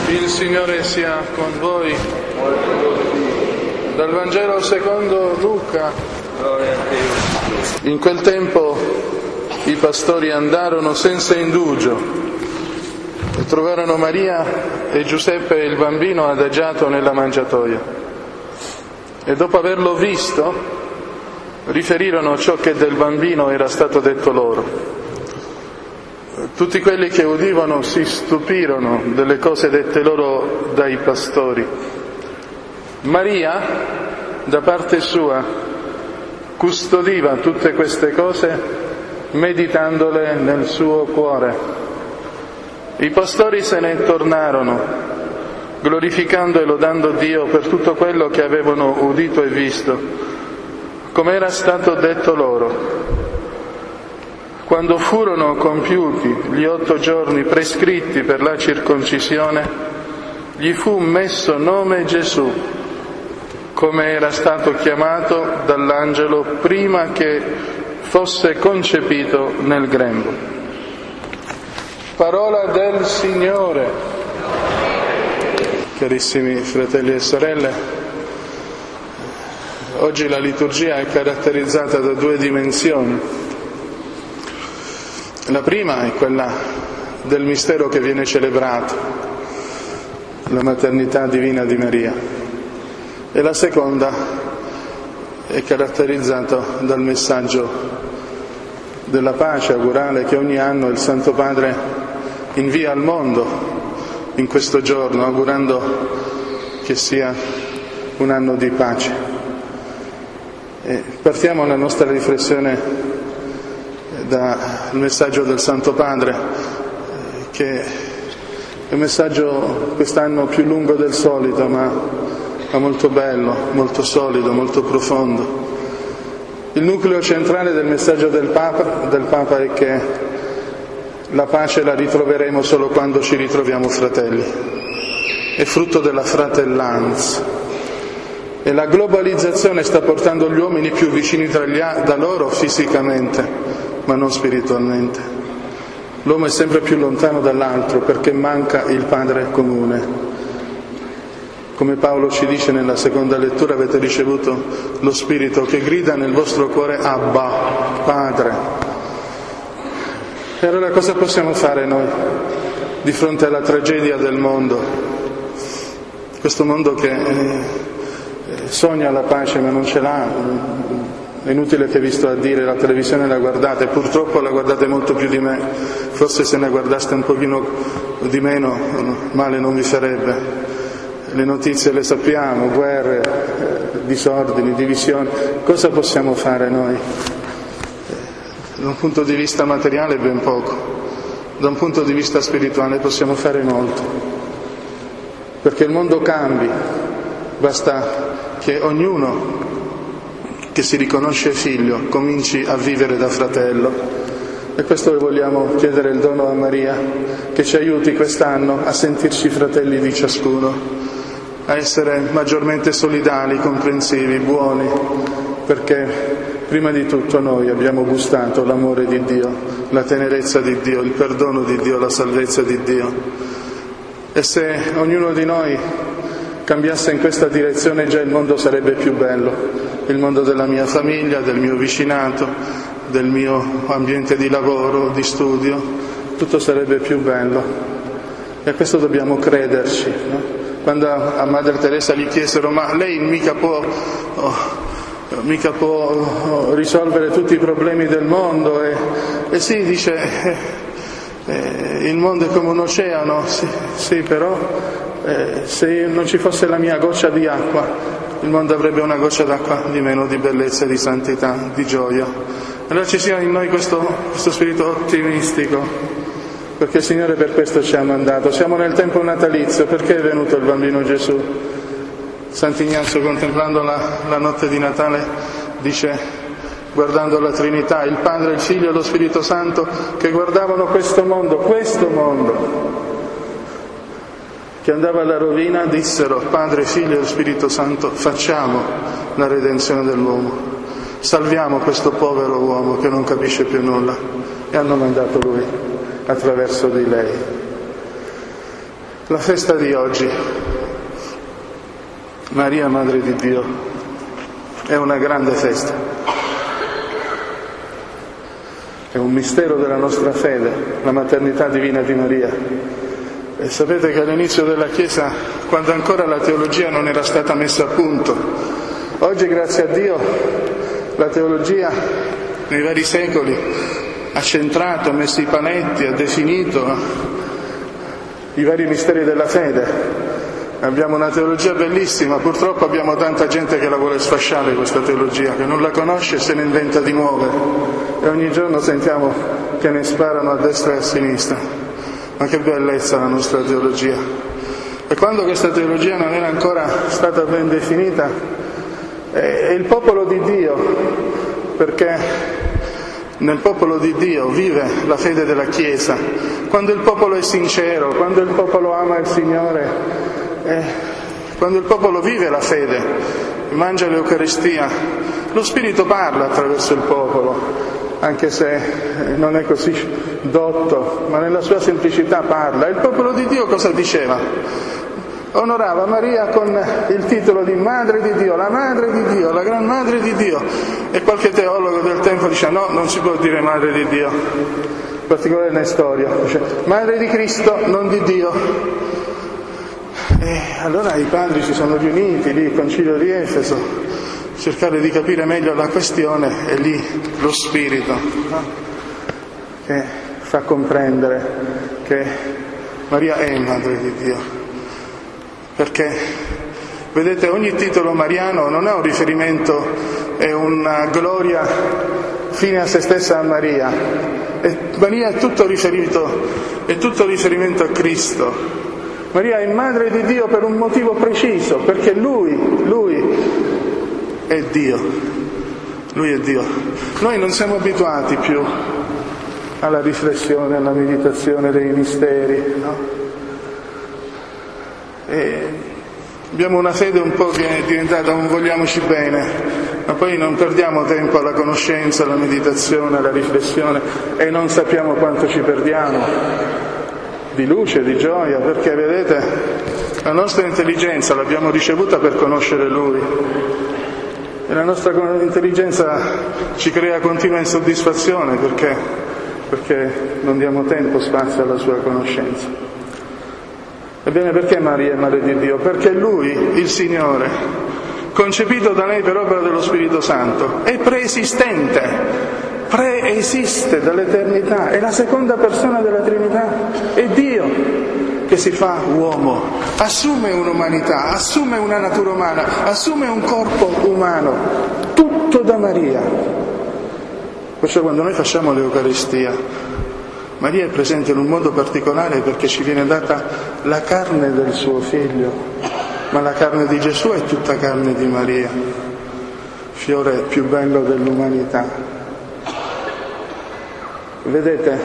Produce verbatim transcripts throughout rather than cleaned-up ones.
Il Signore sia con voi. Dal Vangelo secondo Luca. In quel tempo i pastori andarono senza indugio e trovarono Maria e Giuseppe e il bambino adagiato nella mangiatoia. E dopo averlo visto, riferirono ciò che del bambino era stato detto loro. Tutti quelli che udivano si stupirono delle cose dette loro dai pastori. Maria, da parte sua, custodiva tutte queste cose, meditandole nel suo cuore. I pastori se ne tornarono, glorificando e lodando Dio per tutto quello che avevano udito e visto, come era stato detto loro. Quando furono compiuti gli otto giorni prescritti per la circoncisione, gli fu messo nome Gesù, come era stato chiamato dall'angelo prima che fosse concepito nel grembo. Parola del Signore. Carissimi fratelli e sorelle, oggi la liturgia è caratterizzata da due dimensioni. La prima è quella del mistero che viene celebrato, la maternità divina di Maria, e la seconda è caratterizzata dal messaggio della pace augurale che ogni anno il Santo Padre invia al mondo in questo giorno, augurando che sia un anno di pace. E partiamo la nostra riflessione dal messaggio del Santo Padre, che è un messaggio quest'anno più lungo del solito, ma, ma molto bello, molto solido, molto profondo. Il nucleo centrale del messaggio del Papa, del Papa è che la pace la ritroveremo solo quando ci ritroviamo fratelli. È frutto della fratellanza. E la globalizzazione sta portando gli uomini più vicini tra gli, da loro fisicamente, ma non spiritualmente. L'uomo è sempre più lontano dall'altro perché manca il Padre comune. Come Paolo ci dice nella seconda lettura, avete ricevuto lo Spirito che grida nel vostro cuore Abba, Padre. E allora cosa possiamo fare noi di fronte alla tragedia del mondo? Questo mondo che sogna la pace ma non ce l'ha. È inutile che vi sto a dire, la televisione la guardate, purtroppo la guardate molto più di me, forse se ne guardaste un pochino di meno male non vi farebbe. Le notizie le sappiamo, guerre, disordini, divisioni. Cosa possiamo fare noi? Da un punto di vista materiale ben poco, da un punto di vista spirituale possiamo fare molto, perché il mondo cambi, basta che ognuno che si riconosce figlio cominci a vivere da fratello. E questo le vogliamo chiedere il dono a Maria, che ci aiuti quest'anno a sentirci fratelli di ciascuno, a essere maggiormente solidali, comprensivi, buoni, perché prima di tutto noi abbiamo gustato l'amore di Dio, la tenerezza di Dio, il perdono di Dio, la salvezza di Dio. E se ognuno di noi cambiasse in questa direzione, già il mondo sarebbe più bello. Il mondo della mia famiglia, del mio vicinato, del mio ambiente di lavoro, di studio, tutto sarebbe più bello. E a questo dobbiamo crederci, no? Quando a Madre Teresa gli chiesero: ma lei mica può, oh, mica può oh, risolvere tutti i problemi del mondo? E, e sì, dice, eh, eh, il mondo è come un oceano, sì, sì però eh, se non ci fosse la mia goccia di acqua, il mondo avrebbe una goccia d'acqua di meno, di bellezza, di santità, di gioia. Allora ci sia in noi questo, questo spirito ottimistico, perché il Signore per questo ci ha mandato. Siamo nel tempo natalizio, perché è venuto il bambino Gesù? Sant'Ignazio, contemplando la, la notte di Natale, dice, guardando la Trinità, il Padre, il Figlio e lo Spirito Santo, che guardavano questo mondo, questo mondo, che andava alla rovina, dissero: Padre, Figlio e Spirito Santo, facciamo la redenzione dell'uomo, salviamo questo povero uomo che non capisce più nulla. E hanno mandato lui attraverso di lei. La festa di oggi, Maria Madre di Dio, è una grande festa. È un mistero della nostra fede, la maternità divina di Maria. E sapete che all'inizio della Chiesa, quando ancora la teologia non era stata messa a punto, oggi grazie a Dio la teologia nei vari secoli ha centrato, ha messo i paletti, ha definito i vari misteri della fede. Abbiamo una teologia bellissima, purtroppo abbiamo tanta gente che la vuole sfasciare questa teologia, che non la conosce e se ne inventa di nuove. E ogni giorno sentiamo che ne sparano a destra e a sinistra. Ma che bellezza la nostra teologia. E quando questa teologia non era ancora stata ben definita, è il popolo di Dio, perché nel popolo di Dio vive la fede della Chiesa. Quando il popolo è sincero, quando il popolo ama il Signore, eh, quando il popolo vive la fede, mangia l'Eucaristia, lo Spirito parla attraverso il popolo, anche se non è così dotto, ma nella sua semplicità parla. Il popolo di Dio cosa diceva? Onorava Maria con il titolo di Madre di Dio, la Madre di Dio, la Gran Madre di Dio. E qualche teologo del tempo dice no, non si può dire Madre di Dio, in particolare Nestorio, dice Madre di Cristo, non di Dio. E allora i padri si sono riuniti lì, il concilio di Efeso, cercare di capire meglio la questione, e lì lo Spirito, no? Che fa comprendere che Maria è Madre di Dio. Perché, vedete, ogni titolo mariano non è un riferimento, è una gloria fine a se stessa a Maria. E Maria è tutto riferito, è tutto riferimento a Cristo. Maria è Madre di Dio per un motivo preciso, perché Lui, Lui è Dio. Lui è Dio. Noi non siamo abituati più alla riflessione, alla meditazione dei misteri, no? E abbiamo una fede un po' che è diventata un vogliamoci bene, ma poi non perdiamo tempo alla conoscenza, alla meditazione, alla riflessione, e non sappiamo quanto ci perdiamo di luce, di gioia, perché vedete, la nostra intelligenza l'abbiamo ricevuta per conoscere Lui, e la nostra intelligenza ci crea continua insoddisfazione perché, perché non diamo tempo, spazio alla sua conoscenza. Ebbene, perché Maria è Madre di Dio? Perché Lui, il Signore, concepito da lei per opera dello Spirito Santo, è preesistente, preesiste dall'eternità, è la seconda persona della Trinità, è Dio che si fa uomo, assume un'umanità, assume una natura umana, assume un corpo umano, tutto da Maria. Perciò quando noi facciamo l'Eucaristia, Maria è presente in un modo particolare perché ci viene data la carne del suo figlio, ma la carne di Gesù è tutta carne di Maria, fiore più bello dell'umanità. Vedete,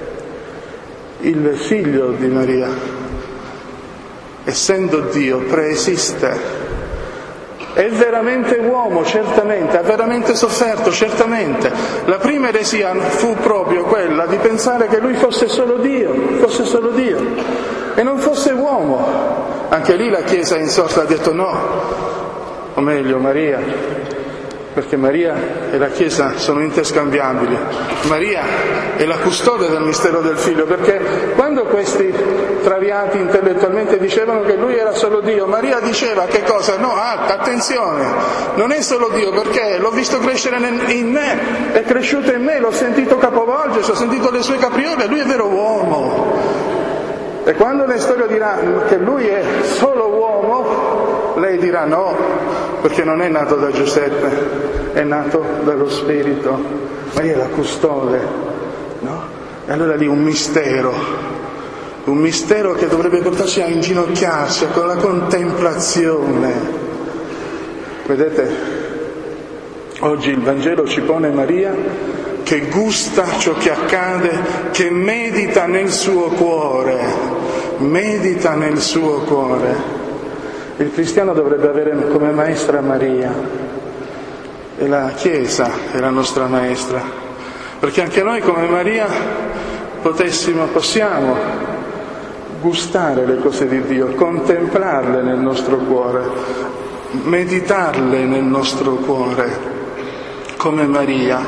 il figlio di Maria, essendo Dio, preesiste. È veramente uomo, certamente, ha veramente sofferto, certamente. La prima eresia fu proprio quella di pensare che lui fosse solo Dio, fosse solo Dio, e non fosse uomo. Anche lì la Chiesa insorta ha detto no, o meglio Maria, perché Maria e la Chiesa sono interscambiabili. Maria è la custode del mistero del Figlio, perché quando questi traviati intellettualmente dicevano che lui era solo Dio, Maria diceva che cosa? No, ah, attenzione, non è solo Dio, perché l'ho visto crescere in me, è cresciuto in me, l'ho sentito capovolgersi, ho sentito le sue capriole, lui è vero uomo. E quando Nestorio dirà che lui è solo uomo, lei dirà no, perché non è nato da Giuseppe, è nato dallo Spirito. Maria è la custode, no? E allora lì un mistero, un mistero che dovrebbe portarci a inginocchiarsi con la contemplazione. Vedete, oggi il Vangelo ci pone Maria che gusta ciò che accade, che medita nel suo cuore, medita nel suo cuore. Il cristiano dovrebbe avere come maestra Maria, e la Chiesa è la nostra maestra, perché anche noi come Maria potessimo, possiamo gustare le cose di Dio, contemplarle nel nostro cuore, meditarle nel nostro cuore, come Maria.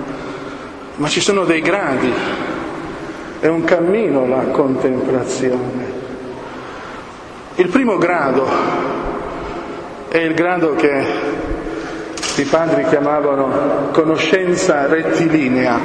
Ma ci sono dei gradi, è un cammino la contemplazione. Il primo grado è il grado che i padri chiamavano conoscenza rettilinea.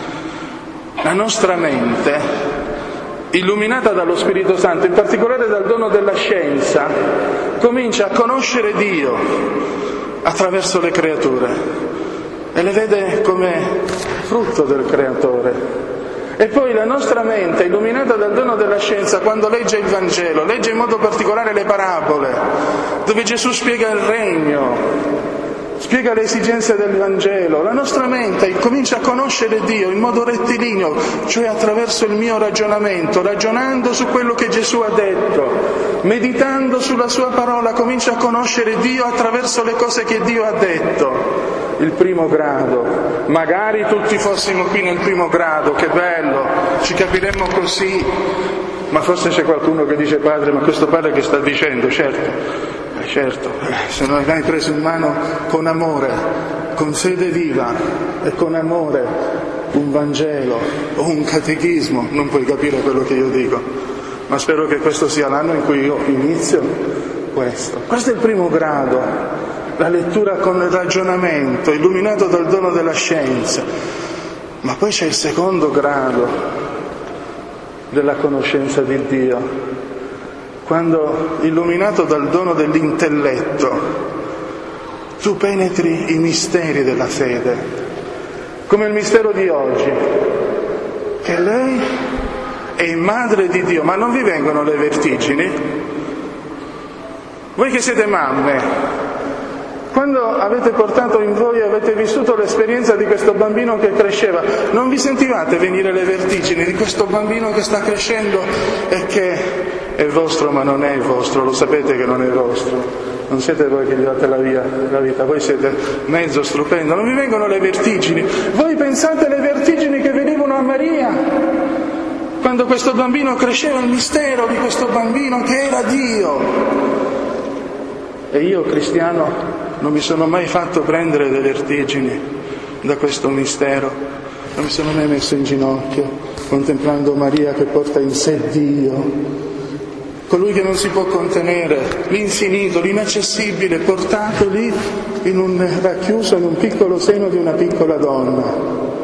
La nostra mente, illuminata dallo Spirito Santo, in particolare dal dono della scienza, comincia a conoscere Dio attraverso le creature e le vede come frutto del Creatore. E poi la nostra mente, illuminata dal dono della scienza, quando legge il Vangelo, legge in modo particolare le parabole, dove Gesù spiega il regno, spiega le esigenze del Vangelo, la nostra mente comincia a conoscere Dio in modo rettilineo, cioè attraverso il mio ragionamento, ragionando su quello che Gesù ha detto, meditando sulla sua parola, comincia a conoscere Dio attraverso le cose che Dio ha detto. Il primo grado, magari tutti fossimo qui nel primo grado, che bello, ci capiremmo così, ma forse c'è qualcuno che dice: padre, ma questo padre che sta dicendo? Certo, eh, certo, se non hai preso in mano con amore, con fede viva e con amore un Vangelo o un catechismo, non puoi capire quello che io dico, ma spero che questo sia l'anno in cui io inizio questo. Questo è il primo grado. La lettura con il ragionamento, illuminato dal dono della scienza. Ma poi c'è il secondo grado della conoscenza di Dio, quando, illuminato dal dono dell'intelletto, tu penetri i misteri della fede, come il mistero di oggi, che lei è madre di Dio. Ma non vi vengono le vertigini? Voi che siete mamme, quando avete portato in voi e avete vissuto l'esperienza di questo bambino che cresceva, non vi sentivate venire le vertigini di questo bambino che sta crescendo e che è vostro ma non è vostro, lo sapete che non è vostro, non siete voi che gli date la, via, la vita, voi siete mezzo stupendo, non vi vengono le vertigini? Voi pensate alle vertigini che venivano a Maria quando questo bambino cresceva, il mistero di questo bambino che era Dio. E io, cristiano, non mi sono mai fatto prendere delle vertigini da questo mistero, non mi sono mai messo in ginocchio contemplando Maria che porta in sé Dio, colui che non si può contenere, l'infinito, l'inaccessibile, portato lì in un, racchiuso in un piccolo seno di una piccola donna.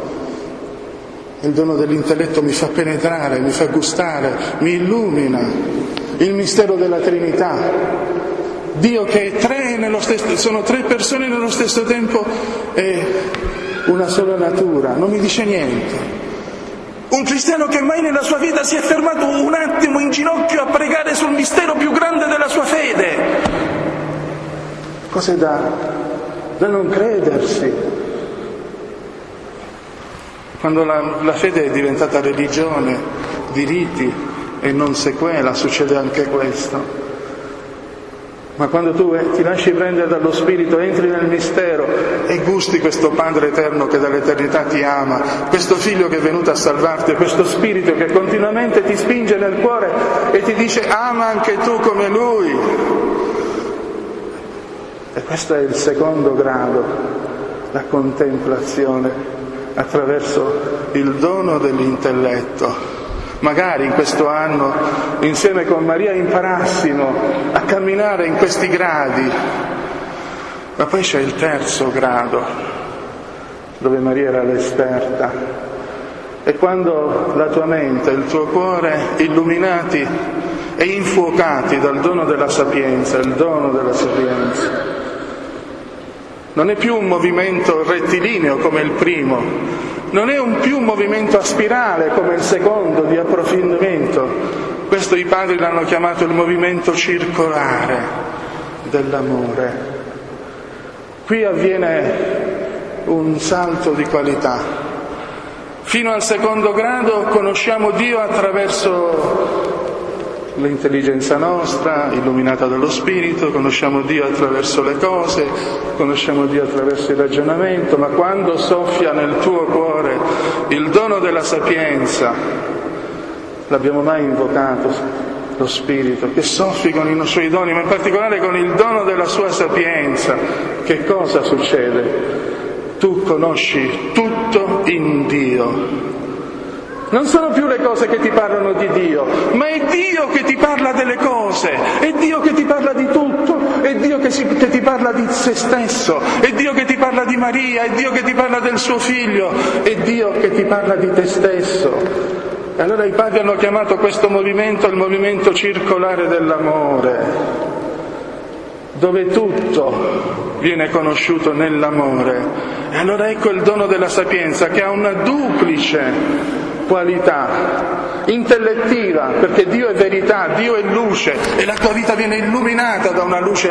Il dono dell'intelletto mi fa penetrare, mi fa gustare, mi illumina il mistero della Trinità. Dio che è tre nello stesso, sono tre persone nello stesso tempo e una sola natura, non mi dice niente. Un cristiano che mai nella sua vita si è fermato un attimo in ginocchio a pregare sul mistero più grande della sua fede. Cos'è da, da non credersi? Quando la, la fede è diventata religione di riti e non sequela, succede anche questo. Ma quando tu ti lasci prendere dallo Spirito, entri nel mistero e gusti questo Padre eterno che dall'eternità ti ama, questo Figlio che è venuto a salvarti, questo Spirito che continuamente ti spinge nel cuore e ti dice: ama anche tu come Lui. E questo è il secondo grado, la contemplazione attraverso il dono dell'intelletto. Magari in questo anno, insieme con Maria, imparassimo a camminare in questi gradi. Ma poi c'è il terzo grado, dove Maria era l'esperta. E quando la tua mente e il tuo cuore, illuminati e infuocati dal dono della sapienza, il dono della sapienza, non è più un movimento rettilineo come il primo, non è un più un movimento a spirale come il secondo di approfondimento. Questo i padri l'hanno chiamato il movimento circolare dell'amore. Qui avviene un salto di qualità. Fino al secondo grado conosciamo Dio attraverso l'intelligenza nostra, illuminata dallo Spirito, conosciamo Dio attraverso le cose, conosciamo Dio attraverso il ragionamento, ma quando soffia nel tuo cuore il dono della sapienza, l'abbiamo mai invocato lo Spirito, che soffi con i suoi doni, ma in particolare con il dono della sua sapienza. Che cosa succede? Tu conosci tutto in Dio. Non sono più le cose che ti parlano di Dio, ma è Dio che ti parla delle cose, è Dio che ti parla di tutto, è Dio che, si, che ti parla di se stesso, è Dio che ti parla di Maria, è Dio che ti parla del suo figlio, è Dio che ti parla di te stesso. E allora i padri hanno chiamato questo movimento il movimento circolare dell'amore, dove tutto viene conosciuto nell'amore. E allora ecco il dono della sapienza, che ha una duplice qualità intellettiva, perché Dio è verità, Dio è luce e la tua vita viene illuminata da una luce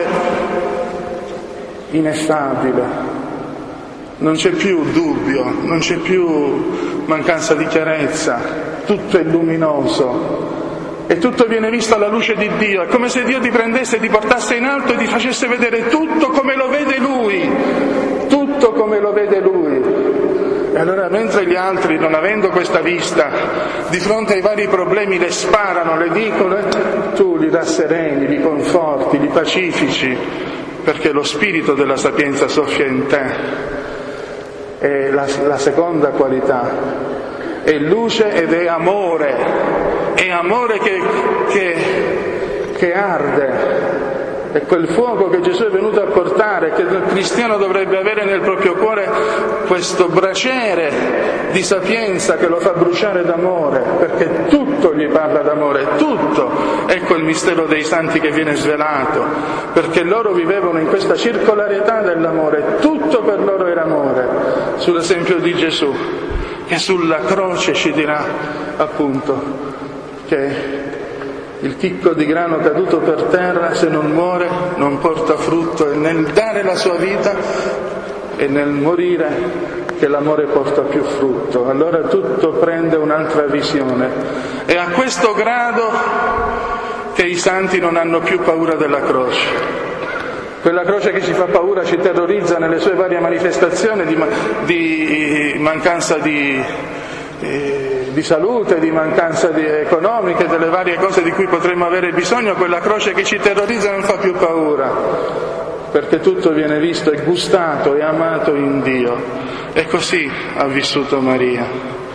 ineffabile. Non c'è più dubbio, non c'è più mancanza di chiarezza, tutto è luminoso e tutto viene visto alla luce di Dio. È come se Dio ti prendesse, ti portasse in alto e ti facesse vedere tutto come lo vede Lui, tutto come lo vede Lui. E allora mentre gli altri, non avendo questa vista, di fronte ai vari problemi le sparano, le dicono, tu li rassereni, li conforti, li pacifici, perché lo spirito della sapienza soffia in te. E la, la seconda qualità è luce ed è amore, è amore che, che, che arde. È quel fuoco che Gesù è venuto a portare, che il cristiano dovrebbe avere nel proprio cuore, questo braciere di sapienza che lo fa bruciare d'amore, perché tutto gli parla d'amore, tutto. Ecco il mistero dei santi che viene svelato, perché loro vivevano in questa circolarità dell'amore, tutto per loro era amore, sull'esempio di Gesù, che sulla croce ci dirà appunto che il chicco di grano caduto per terra, se non muore, non porta frutto, e nel dare la sua vita e nel morire che l'amore porta più frutto. Allora tutto prende un'altra visione. È a questo grado che i santi non hanno più paura della croce. Quella croce che ci fa paura, ci terrorizza nelle sue varie manifestazioni di, di mancanza di... di salute, di mancanza di economiche, delle varie cose di cui potremmo avere bisogno. Quella croce che ci terrorizza non fa più paura, perché tutto viene visto e gustato e amato in Dio. E così ha vissuto Maria,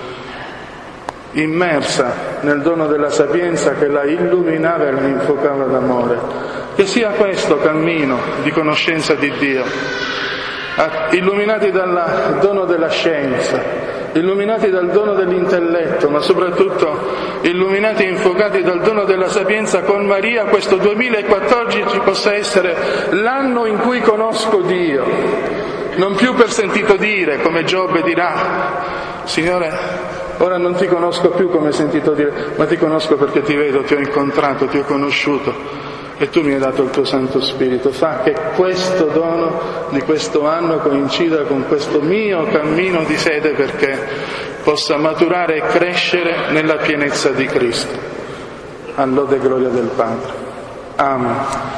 immersa nel dono della sapienza che la illuminava e la infocava d'amore. Che sia questo cammino di conoscenza di Dio, illuminati dal dono della scienza, illuminati dal dono dell'intelletto, ma soprattutto illuminati e infocati dal dono della sapienza. Con Maria questo duemilaquattordici possa essere l'anno in cui conosco Dio, non più per sentito dire, come Giobbe dirà, Signore, ora non ti conosco più come sentito dire, ma ti conosco perché ti vedo, ti ho incontrato, ti ho conosciuto e tu mi hai dato il tuo Santo Spirito. Fa che questo dono di questo anno coincida con questo mio cammino di fede, perché possa maturare e crescere nella pienezza di Cristo. A lode e gloria del Padre. Amen.